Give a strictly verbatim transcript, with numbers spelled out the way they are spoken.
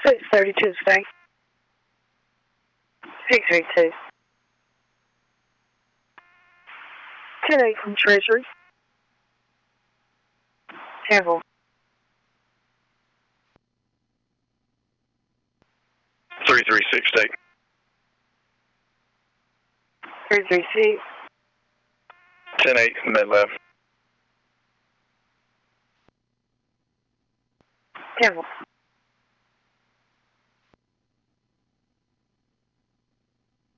six thirty-two State. six three two. ten eight from Treasury. Careful. three three six State. three three six. ten eight mid left. Careful.